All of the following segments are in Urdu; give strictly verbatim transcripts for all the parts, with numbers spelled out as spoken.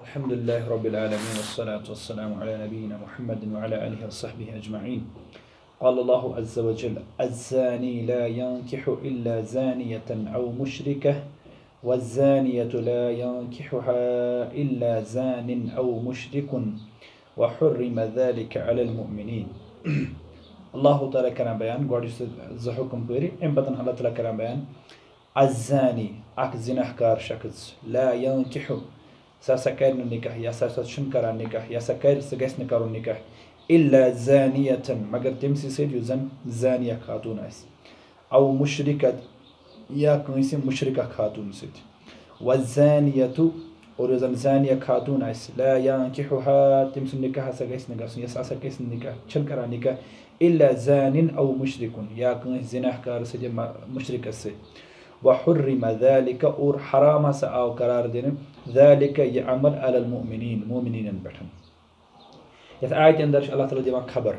الحمد لله رب العالمين والصلاة والسلام على نبينا محمد وعلى آله وصحبه أجمعين. قال الله عز وجل: الزاني لا ينكح إلا زانية أو مشركة والزانية لا ينكحها إلا زان أو مشرك وحرم ذلك على المؤمنين. الله تعالى كرام بيان قاعد زحكم بيري إن بدن الله تعالى كرام بيان الزاني أك زناهكار شخص لا ينكح ساسا كار نكاح يا ساسا شنكر نكاح يا سكر سجس نكار نكاح إلا زانية مگر تمسي سيد يزن زانية خاتون أس أو مشركة يا كنيسة مشركة خاتون سيد والزانية اور يزن زانية خاتون أس لا ينكحها تمسي نكاح سجس نكاح يا ساسا كيس نكاح شنكر نكاح إلا زان أو مشرك يا كنيسة زناهكار سيد مشركة سيد وحرم ذلك اور حرام سأو قرار دين ذلك يعمل على المؤمنين مؤمنين بحن يت آية اندرش الله تعالى ديوان خبر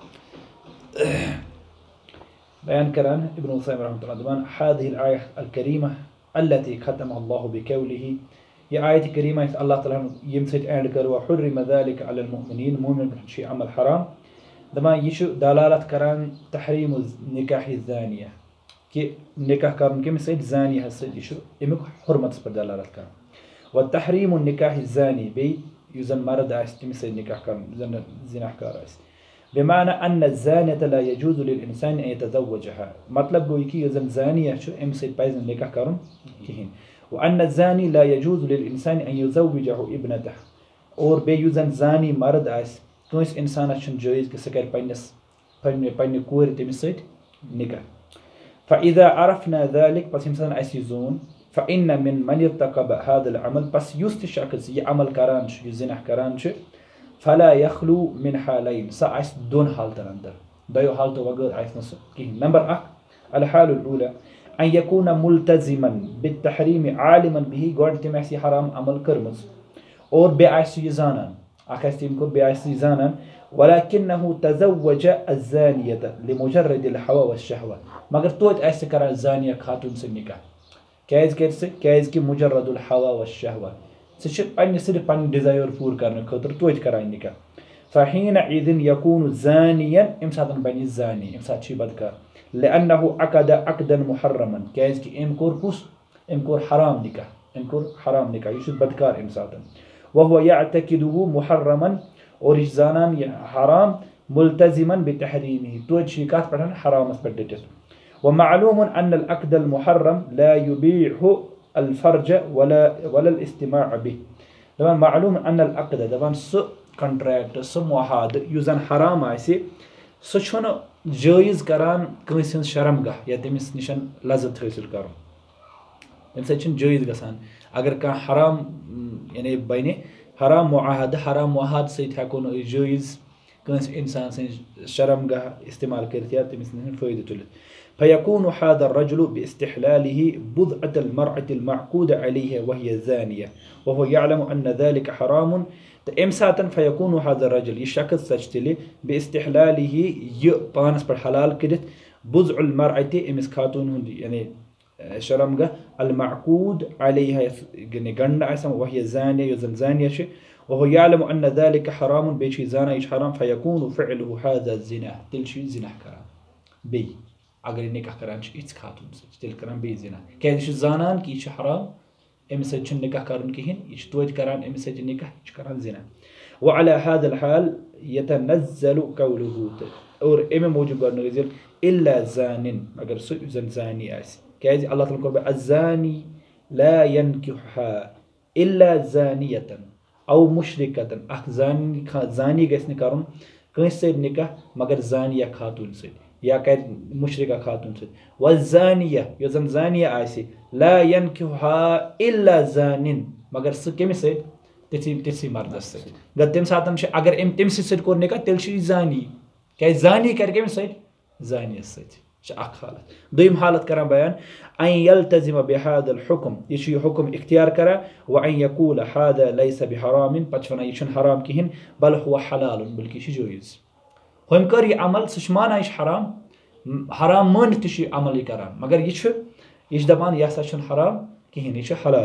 بيان كران ابن القيم رحمه الله ديوان هذه الآية الكريمة التي ختمها الله بقوله يا آية كريمة الله تعالى يمسك أهل وحرم ذلك على المؤمنين مؤمن بحن شيء عمل حرام دمان يشو دلالة كران تحريم نكاح الزانية कि निकाह करने के मिसाल जानी हसद इशु इमुक हुर्मत पर दलालत कर व तहरीम निकाह जानी बे युजन मर्द आस मिसाल निकाह कर जन जिनाहकार आस بمعنى أن الزانية لا يجوز للإنسان أن يتزوجها मतलब गो कि युजन जानी छु मिसाल पाइज निकाह करन कहीं وأن الزاني لا يجوز للإنسان أن يزوجه ابنته और बे युजन जानी मर्द आस कोई इंसान छु जायज कि सकर पन्नस पन्ने पन्ने कोर तमिस निकाह فإذا عرفنا ذلك بس إنسان أسيزون فإن من من يرتكب هذا العمل بس يستشعكس يعمل كرانش يزنح كرانش فلا يخلو من حالين سأعيس دون حالة اندر دايو حالة وغير عيس نصر نمبر أك الحالة الأولى أن يكون ملتزما بالتحريم عالما به قرد تمحسي حرام عمل كرمز اور بعيس يزانا أكاس تيمكو بعيس يزانا ولكنه تزوج الزانية لمجرد الهوى والشهوة مگر توت أسي كرا الزانية خاتون سنكا كايز كيرس كايز كي مجرد الهوى والشهوة سيش أني صرف أني ديزاير فور كرنا خاطر توت كرا نكا فحينئذ يكون زانيا إمساتن بني زاني إمسات شي بدكار لأنه عقد عقدا محرما كايز كي إم كوربوس إم كور حرام نكا إم كور حرام نكا يشد بدكار إمساتن وهو يعتقده محرما और इस जानन हराम मुल्तजिमन बितहरीमी तो शिकात पढ़न हराम पढ़ते ومعلوم أن العقد المحرم لا يبيح الفرج ولا ولا الاستماع به طبعا معلوم أن العقد طبعا س contract س معاهد يزن حرام آسي س چھُنہٕ جٲیز کران کٲنٛسہِ ہٕنٛز شرمگاہ یا تٔمِس نِشن لذت حٲصِل کرُن اَمہِ سۭتۍ چھُنہٕ جٲیز گژھان اگر کانٛہہ حرام یعنی بنہِ حرام معاہدہ حرام معاہد سۭتۍ ہٮ۪کو نہٕ أسۍ جٲیز کٲنٛسہِ اِنسان سٕنٛز شرمگاہ استعمال کٔرِتھ یا تٔمِس نِش فٲیدٕ تُلِتھ فيكون هذا الرجل باستحلاله بضعة المرأة المعقود عليها وهي زانية وهو يعلم أن ذلك حرام إمساتا فيكون هذا الرجل يشخص سجتلي باستحلاله يبانس پر حلال كدت بضع المرأة إمس خاتون يعني شرمگاہ المعقود عليها يعني غنى اسم وهي زانية يزن زانية شيء وهو يعلم أن ذلك حرام بيشي زانا يش حرام فيكون فعله هذا الزنا تل شيء زنا كران بي اگر نکاح کران چھ اِتھ خاتون سۭتۍ تیٚلہِ کران بیٚیہِ زنا کیازِ یہِ چھُ زانان کہِ یہِ چھُ حرام أمِس سۭتۍ چھُنہٕ نکاح کرُن کِہیٖنۍ یہِ چھُ توتہِ کران أمِس سۭتۍ نکاح یہِ چھُ کران زنا وعلى هذا الحال يتنزل قوله اور أمہِ موٗجوٗب گوٚو نٲزِل إلا زان مگر سُہ یُس زن زانی آسہِ كاز الله تعالى قال الزاني لا ينكحها إلا زانية أو مشركة أخ زاني زاني گژھِ نہٕ کرُن کٲنٛسہِ سۭتۍ نکاح مگر زانیہ خاتون سۭتۍ یا کرِ مشرکہ خاتون سۭتۍ والزانية یۄس زن زانیہ آسہِ لا ينكحها إلا زان مگر سُہ کٔمِس سۭتۍ تِتھی تِتھی مردس سۭتۍ گوٚو تمہِ ساتہٕ چھِ اگر أمۍ تٔمۍ سٕنٛدۍ سۭتۍ کوٚر نکاح تیٚلہِ چھُ یہِ زانی کیازِ زانی کرِ کٔمِس سۭتۍ زانیس سۭتۍ اخ حالت دویم حالت کران بیان ان يلتزم بهذا الحكم يشي حكم اختيار کرا وان يقول هذا ليس بحرام پچھونا یہ چھُنہٕ حرام کِہیٖنۍ بل هو حلال بلکہ یہِ چھُ جٲیز ہُم کٔر یہِ عمل سُہ چھُ مانان یہِ چھُ حرام حرام مٲنِتھ تہِ چھُ یہِ عمل یہِ کران مگر یہِ چھُ یہِ چھُ دپان یہِ ہسا چھُنہٕ حرام کِہیٖنۍ یہِ چھُ حلال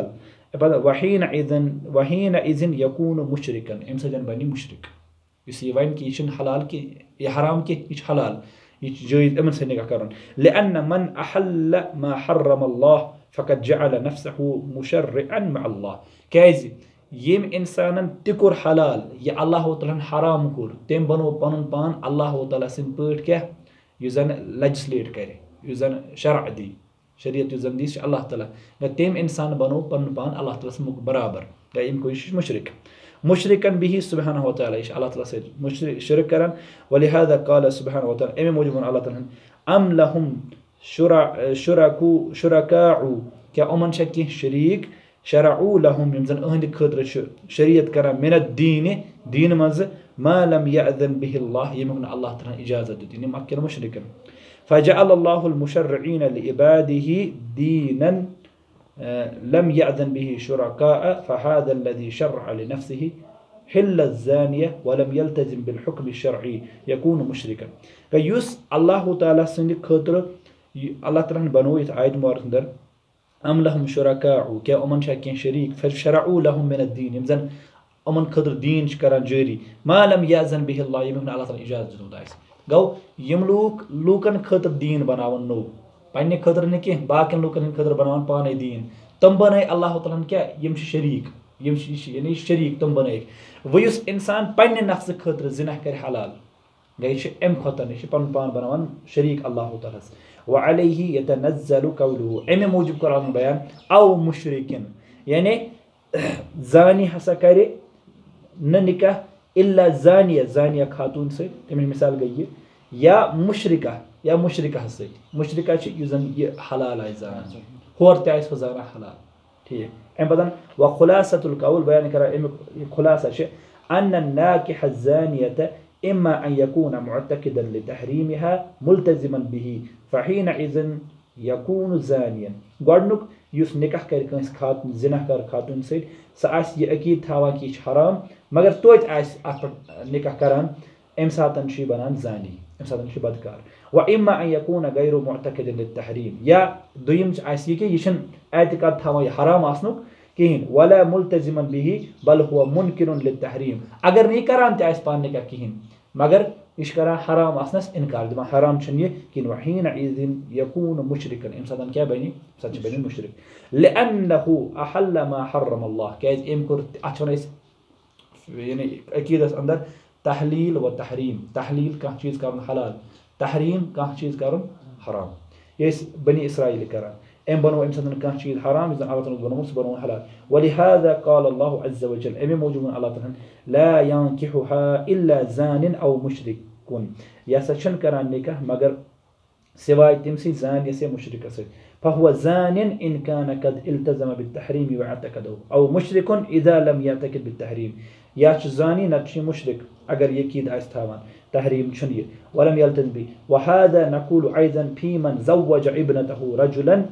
वहीन इज़न वहीन इज़न यकून मुशरिकन अम सदन बनी मुशरिक इस ये वन कि यह हलाल कि यह हराम कि यह हलाल यह जायज़ अमन से निकाह करन लिअन्न मन अहल्ल मा हर्रम अल्लाह फ़क़द जअल नफ्सहु मुशर्रिअन मा अल्लाह कैज़ यम इंसानन ति कोर हलाल यह अल्लाह तआला हराम कोर तम बनो पनुन पान अल्लाह तआला सिन पट क्या यह जन लेजिस्लेट करे यह जन शरअ दी शरीयत यह जन दी अल्लाह तआला तम इंसान बनो पनुन पान अल्लाह तआला सिन बराबर या इम कोई मुशरिक मुशरिकन बिही सुब्हानहु व तआला इश अल्लाह तआला से मुशरिक शिरक करन वलिहादा क़ाल सुब्हानहु व तआला एमे मौजूद अल्लाह तआला अम लहुम शुरा शुरकू शुरकाउ क्या उमन छ कि शरीक शरऊ लहुम यम जन अहंद खतर शरीयत करा मिन दीन दीन मज मा लम यअज़न बिहि अल्लाह यमन अल्लाह तआला इजाजत दी निम अकल मुशरिकन फजअल अल्लाहु अलमुशर्रिईन लिइबादिही दीनन लम यअज़न बिहि शुरका फहादा अल्लज़ी शरअ लिनफ्सिही हिल्ल ज़ानिया वलम यल्तज़िम बिलहुक्म अश्शरई यकून मुशरिकन युस अल्लाह तआला सिंद खतर अल्लाह तआला बनो इस आयत मुबारक अंदर अम लहुम शुरकाउ क्या उमन छ कि शरीक फिर शरऊ लहुम मिन दीन यम जन उमन खतर दीन करान जारी मा लम यअज़न बिहि अल्लाह यमन अल्लाह तआला इजाजत दियोत आस गो यम लोक लूकन खतर दीन बनावन नो पन्ने खतर न कि बाकिन लूकन खतर बनावन पाने दीन तम बनाए अल्लाह तआला क्या यम शरीक यम यानी शरीक तम बनाए वयुस इंसान पन्ने नफ्स खतर जिना कर हलाल गई अम खतर न पन पान बनावन शरीक अल्लाह तआला व अलैहि यतनज़्ज़लु कौलुहु अमे मूजब कर बयान औ मुशरिकिन यानी जानी हसा करे न निकाह इल्ला जानिया जानिया खातून से तमें मिसाल गई या मुशरिका या मुशरिका से मुशरिका युजन ये हलाल आय जान होर ते आय जाना हलाल ठीक अम बदन व खुलासतुल कौल बयान करा अम खुलासा छ अन्न नाकिह ज़ानियत इम्मा अन यकून मुअतकिदन लितहरीमिहा मुल्तज़िमन बिही फहीनइज़न यकून ज़ानियन गोडनुक युस निकाह कर कंस खातून जिनाहकार खातून से स आस ये अकीद थावा कि हराम मगर तोत आस निकाह करान अम सातन छी बनान ज़ानी अम सातन छी बदकार व इम्मा अन यकून गैरु मुअतकिदन लितहरीम या दुयम आस ये कि यशन एतिकाद थावा ये हराम आसनुक कहीं वला मुल्तज़िमन बिही बल हुवा मुनकिरुन लितहरीम अगर नहीं करान ते आस पान निकाह कहीं मगर इश करा हराम आसनस इनकार दमा हराम छन ये कि वहीन इज़िन यकून मुशरिकन इंसान क्या बनी सच बनी मुशरिक लिअन्नहु अहल्ल मा हर्रम अल्लाह कैज एम कर अचन यानी अकीदस अंदर तहलील व तहरीम तहलील का चीज करन हलाल तहरीम का चीज करन हराम ये बनी इसराइल करा एम बनो एम सदन का चीज हराम इज़न अल्लाह तआला बनो बनो हलाल वलिहादा क़ाल अल्लाहु अज़्ज़ व जल एम मौजूद अल्लाह तआला ला यंकिहुहा इल्ला ज़ानिन औ मुशरिकुन या सचन करान निकाह मगर सिवाय तमसी ज़ानिय से मुशरिक से फहुवा ज़ानिन इन कान कद इल्तज़म बित्तहरीम व अतकदहु औ मुशरिकुन इज़ा लम यअतकिद बित्तहरीम या ज़ानी नक्शी मुशरिक अगर यकीद आस थावन तहरीम छन ये वलम यल्तज़म बि व हादा नक़ूलु अयज़न फी मन ज़व्वज इब्नतहु रजुलन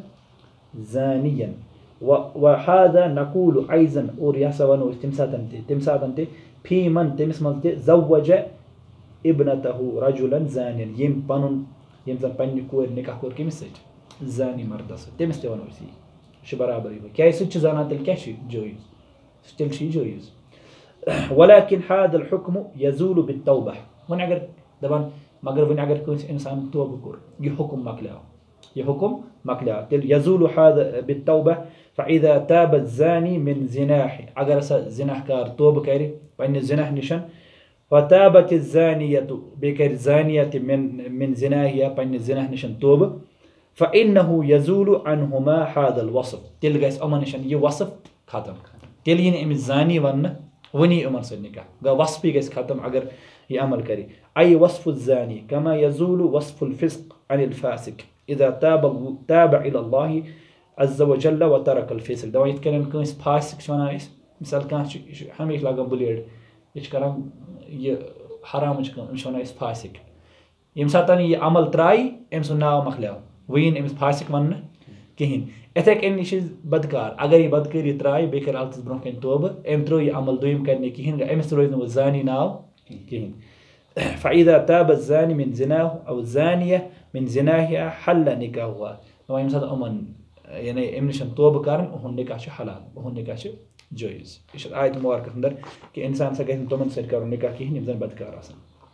ज़ानियन व हादा नक़ूलु अयज़न और या सवनो तिमसातन ते तिमसातन ते फी मन तमिस मज ते ज़व्वज इब्नतहु रजुलन ज़ानियन यम पनुन यम जन पन्ने कोर निकाह कोर कमिस सत ज़ानी मर्दस तमिस ते वनो सी श बराबर ही क्या सच जाना तेल क्या जायज़ तेल छी जायज़ वलाकिन हादल हुक्म यज़ूलु बित्तौबह वन अगर दबन मगर वन अगर कोई इंसान तौबह कोर ये हुक्म मकला ये हुक्म मकला तेल यज़ूलु हाद बित्तौबह फ़इज़ा ताब ज़ानी मिन ज़िनाह अगर स ज़िनाहकार तौबह करे पन्ने ज़िनाह निशन फताबत ज़ानियतु बेकर ज़ानियत मिन मिन ज़िनाहिया पन्ने ज़िनाह निशन तौबह फ़इन्नहु यज़ूलु अनहुमा हादल वस्फ़ तेल गस अमन निशन ये वस्फ़ खत्म तेल यिन अमिस ज़ानी वन वनी उमर से निकाह ग वस्फ़ गस खत्म अगर ये अमल करे अय वस्फ़ु ज़ानी कमा यज़ूलु वस्फ़ुल फ़िस्क़ अनिल फ़ासिक़ इज़ा ताब ताब इला अल्लाह अज़्ज़ व जल्ल व तरकल फ़िस्क़ दवा इत करन कंस फ़ासिक़ वनान अस मिसाल कां हमेश लागन बुलेट ये करान ये हराम वनान अस फ़ासिक़ यम सातन ये अमल त्राई अम सुन नाव मखलिया वहीन अमिस फ़ासिक़ वन कहीं इथे कन यह बदकार अगर ये बदकारी त्राय बे कर अल्तस ब्रोह कन तौबह अम त्रो ये अमल दुयम करने कहीं अमिस रोज न ज़ानी नाव कहीं फ़इज़ा ताब ज़ानी मिन ज़िनाह औ ज़ानिया मिन ज़िनाहिया हल्ल निकाहुहा तो यम सात अमन یعنی أمۍ نِش توبہٕ کَرٕنۍ اُہُنٛد نِکاح چھُ حلال اُہُنٛد نِکاح چھُ جٲیِز یہِ چھِ آیت مُبارکَس اندر کہِ اِنسان ہسا گژھِ نہٕ تِمن سۭتۍ کَرُن نِکاح کِہیٖنۍ یِم زَن بدکار آسن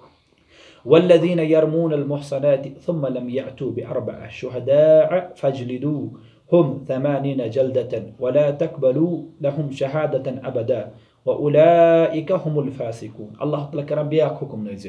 والذین یرمون المحصنات ثم لم یأتوا بأربع شهداء فاجلدوهم ثمانین جلدة ولا تقبلوا لهم شهادة أبدا وأولئك هم الفاسقون اللہ تعالیٰ کران بیاکھ حکم نٲزِل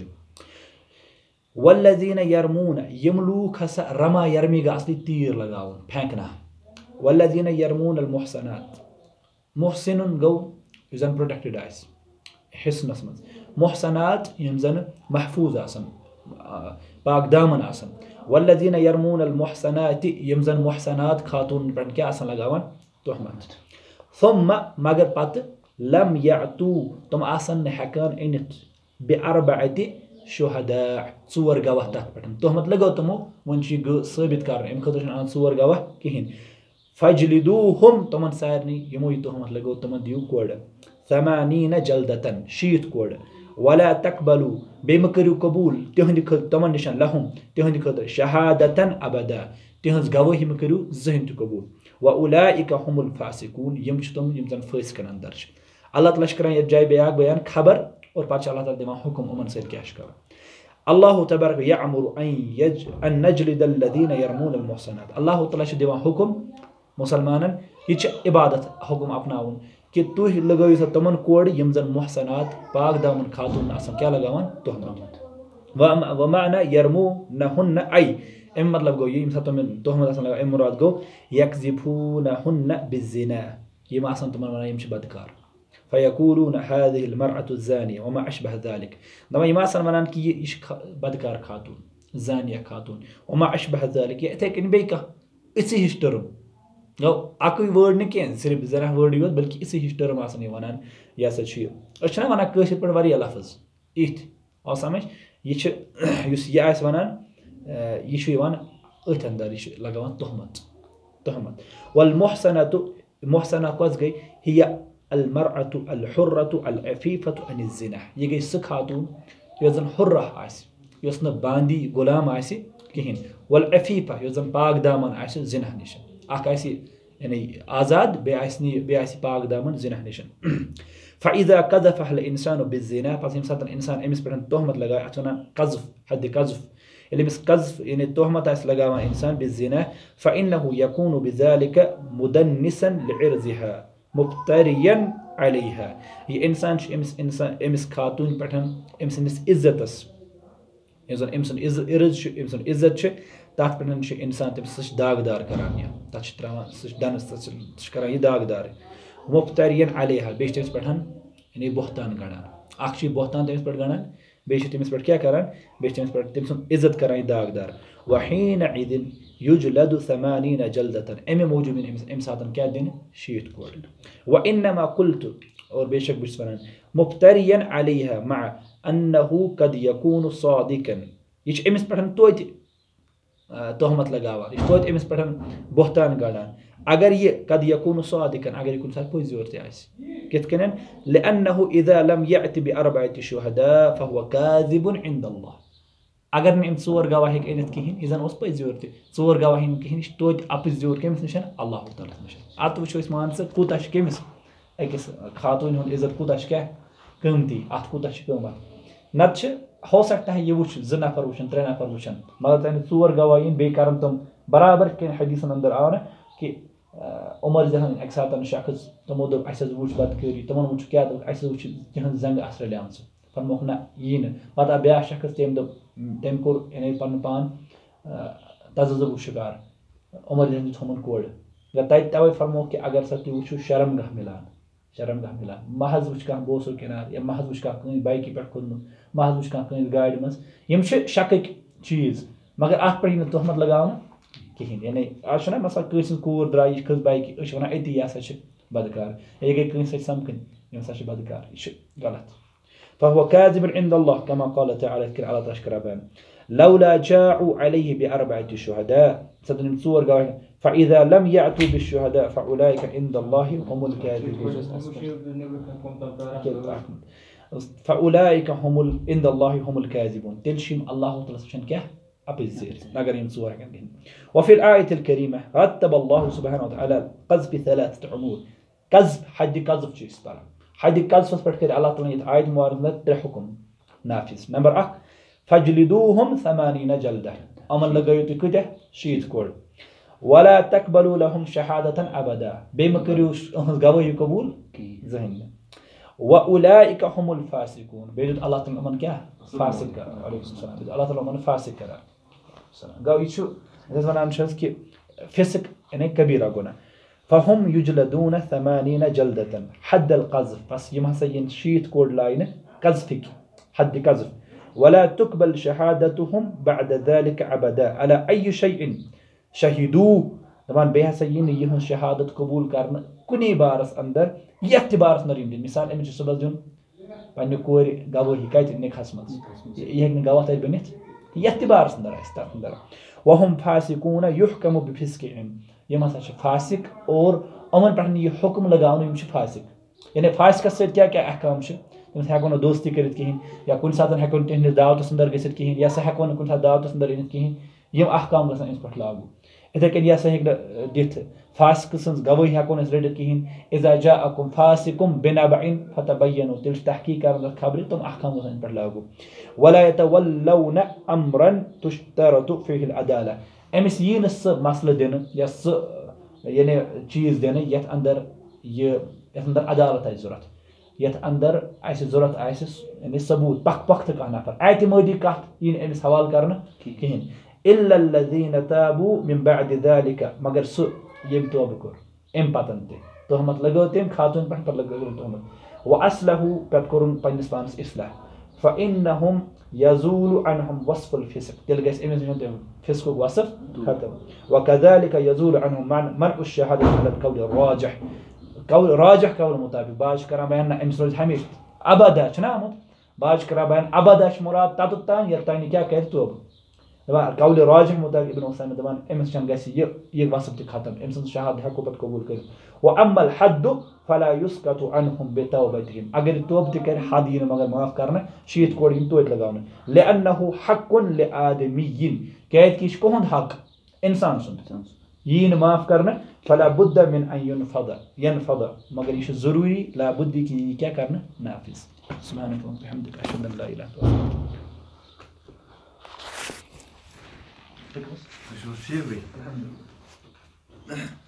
والذین یرمون یِم لوٗکھ ہسا رما یرمی گٔے اصلی تیٖر لگاوُن پھینکنا والذین یرمون المحصنات محسنُن گوٚو یُس زن پروٹیکٹڈ آسہِ حِصنس منٛز محسنات یِم زن محفوٗظ آسن پاک دامن آسن والذین یرمون المحسنات یِم زن محسنات خاتوٗنن پٮ۪ٹھ کیٛاہ آسن لگاوان تہمت ثم مگر پتہٕ لم یأتوا تِم آسن نہٕ ہٮ۪کان أنِتھ بأربعة شهداء ژور گواہ تتھ پٮ۪ٹھ تہمت لگٲو تِمو وۄنۍ چھُ یہِ ثٲبت کرُن اَمہِ خٲطرٕ چھُنہٕ انان ژور گواہ کِہینۍ فجلدوهم تِمن سارنٕے یِمو یہِ تہمت لگٲو تِمن دِیِو کورِ ثمانین جلدتن شیٖتھ کورِ ولا تقبلوا بیٚیہِ مہ کٔرِو قبوٗل تِہنٛدِ خٲطرٕ تِمن نِش لہم تِہنٛدِ خٲطرٕ شہادتن ابدا تِہنٛز گوٲہی مہ کٔرِو زٕہٕنۍ تہِ قبوٗل وأولئک هم الفاسقون یِم چھِ تِم یِم زن فٲسقن اندر چھِ اللہ تعالیٰ چھِ کران یتھ جایہِ بیاکھ بیان خبر اور پتہٕ چھِ اللہ تعالیٰ دِوان حُکم یِمن سۭتۍ کیٛاہ چھُ کرُن اللہ تبارک یأمر ان نجلد الذین یرمون المحصنات اللہ تعالیٰ چھِ دِوان حُکم مُسلمانن یہِ چھِ عبادت حُکم اپناوُن کہِ تُہۍ لگٲیِو سا تِمن کورِ یِم زن محسنات پاک دامن خاتوٗن آسن کیٛاہ لگاوان تہمت ومعنى یرمونہن اے اَمہِ مطلب گوٚو یہِ ییٚمہِ ساتہٕ تِمن تہمت آسان لگاوان اَمہِ مُراد گوٚو یکذفونہن بالزنا یِم آسان تِمن ونان یِم چھِ بدکار فیقولون هذه المرأة الزانية وما أشبه ذلك دپان یِم آسان ونان کہِ یہِ چھِ بدکار خاتوٗن زانیہ خاتوٗن وما أشبه ذلك یا یِتھٕے کٔنۍ بیٚیہِ کانٛہہ اِژھٕے ہِش ٹٔرٕم گوٚو اکُے وٲڈ نہٕ کینٛہہ صرف زرا وٲڈٕے یوت بلکہِ اِژھٕے ہِش ٹٔرٕم آسان یہِ ونان یہِ ہسا چھُ یہِ أسۍ چھِنہ ونان کٲشِر پٲٹھۍ واریاہ لفظ یِتھۍ آو سمجھ یہِ چھِ یُس یہِ آسہِ ونان یہِ چھُ یِوان أتھۍ انٛدر یہِ چھُ لگاوان تہمت تہمت والمحصنات محصنہ کۄس گٔے ہِیَ المرأة الحرة العفیفة عن الزنا یہِ گٔے سُہ خاتوٗن یۄس زن حُرہ آسہِ یۄس نہٕ باندی غلام آسہِ کِہینۍ والعفیفہ یۄس زن پاک دامن آسہِ زِنا نِش اکھ آسہِ یعنی آزاد بیٚیہِ آسہِ نہٕ بیٚیہِ آسہِ پاک دامن زِنا نِش فإذا قذفها الإنسان بالزنا پتہٕ ییٚمہِ ساتہٕ اِنسان أمِس پٮ۪ٹھ تہمت لگایہِ اتھ وَنان قذف حدِ قذف ییٚلہِ أمِس قذف یعنی تہمت آسہِ لگاوان اِنسان بالزنا فإنه يكون بذلك مدنسا لعرضها مفترین علیہا یہِ اِنسان چھُ أمِس اِنسان أمِس خاتوٗن پٮ۪ٹھ أمۍ سٕنٛدِس عزتس یُس زن أمۍ سُنٛد عرض چھُ أمۍ سُنٛد عزت چھُ تتھ پٮ۪ٹھ چھُ اِنسان تٔمِس سُہ چھُ داغدار کران یا تتھ چھُ تراوان سُہ چھُ ڈنس سُہ چھُ کران یہِ داغدار مفترین علیہا بیٚیہِ چھِ تٔمِس پٮ۪ٹھ یعنی بہتان گنڈان اکھ چھُ یہِ بہتان تٔمِس پٮ۪ٹھ گنڈان بیٚیہِ چھِ تٔمِس پٮ۪ٹھ کیٛاہ کران بیٚیہِ چھِ تٔمِس پٮ۪ٹھ تٔمۍ سُنٛد عزت کران یہِ داغدار وحیٖنعِذٍ یُجلد ثمانین جلدتن اَمہِ موٗجوٗب یِن أمِس اَمہِ ساتہٕ کیٛاہ دِنہٕ شیٖتھ کورِ وإنما قلت اور بے شک بہٕ چھُس ونان مفترین علیہا مع انه قد یکون صادقا یہِ چھُ أمِس پٮ۪ٹھ توتہِ تہمت لگاوان یہِ چھُ توتہِ أمِس پٮ۪ٹھ بہتان گنڈان اگر یہِ قد یکون صادقا اگر یہِ کُنہِ ساتہٕ پٔزۍ یور تہِ آسہِ کِتھ کٔنۍ لأنه اذا لم يأت بأربعة شهداء فهو كاذب عند الله اگر نہٕ أمۍ ژور گواہ ہیٚکہِ أنِتھ کِہینۍ یہِ زن اوس پٔزۍ یور تہِ ژور گواہ أنۍ کِہینۍ یہِ چھُ توتہِ اَپٕز یور کٔمِس نِش اللہ تعالیٰ ہس نِش اتھ وٕچھو أسۍ مان ژٕ کوٗتاہ چھُ کٔمِس أکِس خاتوٗنہِ ہُنٛد عزت کوٗتاہ چھُ کیٛاہ قۭمتی اتھ کوٗتاہ چھُ قۭمتھ نتہٕ چھِ ہو سکتا ہے یہِ وٕچھ زٕ نفر وٕچھن ترٛےٚ نفر وٕچھن مگر تَمہِ ژور گواہ یِن بیٚیہِ کرن تِم برابر کینٛہہ حدیٖثن انٛدر آو نہٕ کہِ عمر زہن اکہِ ساتہٕ شخص تِمو دوٚپ اَسہِ حظ وٕچھ بدکٲری تِمن وٕچھ کیٛاہ دوٚپ اَسہِ حظ وٕچھ تِہنٛز زنٛگہٕ آسہٕ رلیمژٕ فرموکھ نہ یی نہٕ پتہٕ آو بیاکھ شخص تٔمۍ دوٚپ تٔمۍ کوٚر یعنی پنُن پان تزبُک شِکار عمر جہن چھُ تھوٚمُت کورِ تتہِ توے فرموکھ کہِ اگر سا تُہۍ وٕچھِو شرم گاہ مِلان شرم گاہ مِلان محض وٕچھ کانٛہہ بوسو کِنار یا محض وٕچھ کانٛہہ کٲنٛسہِ بایکہِ پٮ۪ٹھ کھوٚتمُت محض وٕچھ کانٛہہ کٲنٛسہِ گاڑِ منٛز یِم چھِ شکٕکۍ چیٖز مگر اتھ پٮ۪ٹھ یی نہٕ تہمت لگاونہٕ کِہینۍ یعنی آز چھُنہ مثلاً کٲنٛسہِ ہٕنٛز کوٗر درٛاے یہِ کھٔژ بایکہِ أسۍ چھِ ونان أتی یہِ ہسا چھِ بدکار یا یہِ گٔے کٲنٛسہِ سۭتۍ سمکھٕنۍ یہِ ہسا چھِ بدکار یہِ چھُ غلط فهو كاذب عند الله كما قال تعالى كن الله تعالى شكرا بان لولا جاءوا عليه بأربعة شهداء ستن تصور قال فإذا لم يأتوا بالشهداء فأولئك عند الله هم الكاذبون فأولئك هم عند الله هم الكاذبون تلشم الله تعالى سبحانه كه أبزير نقرين صورة كان. وفي الآية الكريمة رتب الله سبحانه وتعالى قذف ثلاثة أمور. قذف حد قذف شيء استرى حد قذف فكر الله تعالى آية موارد حكم نافذ. نمبر أك فجلدوهم ثمانين جلدة أمن لقيت كده شيت كور ولا تقبلوا لهم شهادة أبدا بمكريوش قوي قبول ذهن. وأولئك هم الفاسقون بيجد الله تعالى من كه فاسق عليه السلام بيجد الله تعالى من فاسق كذا قالوا يشو إذا أنا نشوف كي فسق إنه كبيرة قلنا. فهم يجلدون ثمانين جلدة حد القذف بس يوم هسين شيت كورد لاينه قذفك حد قذف. ولا تقبل شهادتهم بعد ذلك أبدا على أي شيء شهدوه طبعا بها سيين يهون شهادة قبول كارنا كني بارس أندر يعتبارس نريم دين مثال أمي جسبل جون بانيو كوري قابو حكاية إنك خسمت يهن قاوات البنت يعتبارس نرى استغفر وهم فاسقون يحكم بفسقهم يما ساش فاسق और अमन पर ये हुक्म लगाओ यम फासिक यानी फासिक सत क्या क्या अहकाम तमिस हेको न दोस्ती कर कहें या कुछ सात हेको तुहस दावतस अंदर गि कहें या सह हेको न कुछ दावतस अंदर इन कहें यम अहकाम गसन अमस पे लागू इथे कन या सह दिथ फासिक सन्स गवाही हेको न रट कहें इजा जाअकुम फासिकुम बिनबइन फतबयनु तिल तहकीक कर खबर तुम अहकाम गसन पे लागू वला यतवल्लौन अमरन तुश्तरतु फीहि अदाला अमिस यी न स मसला दिन या स यानी चीज दिन यथ अंदर ये यथ अंदर अदालत आय जरूरत यथ अंदर आयसे जरूरत आयसे यानी सबूत पख पख तक नफर एतमादी कथ यीन अमिस हवाल करना कहीं इल्ला लज़ीन ताबू मिन बाद ज़ालिक मगर सु यम तौबा कर एम पतन ते तोहमत लगो तेम खातून पर पर लगो तोहमत व अस्लहु पत करन पन्निस पानस इस्लाह फइन्नहुम यज़ूलु अनहुम वस्फुल फिस्क तिल गस अमिस होते फिस्क वस्फ खत्म वकज़ालिक यज़ूलु अनहुम मन मन अश-शहादत अल क़ौल राजिह कौल राजिह कौल मुताबिक बाज करा बयान अमिस रोज हमेश अबदा छनामत बाज करा बयान अबदा मुराद तततान यतानी क्या कहते तो दबान कौल राजिह मुताबिक इब्न हुसैन दबान अमिस चन गस ये ये वस्फ खत्म अमिस शहादत हको पत कबूल कर व अम्मल हद फला युस्कतु अनहुम बितौबतिहिम अगर तौब त कर हद यिन मगर माफ करना शीत कोड यिन तोत लगावन लिअन्नहु हक्कुन लिआदमीयिन कहत कि कोहंद हक इंसान सुन यिन माफ करना फला बुद्द मिन अन यनफद यनफद मगर ये जरूरी ला बुद्दी की क्या करना नाफिज सुब्हानक व बिहम्दिक अशहदु अन ला इलाहा इल्ला अंत Isso serve.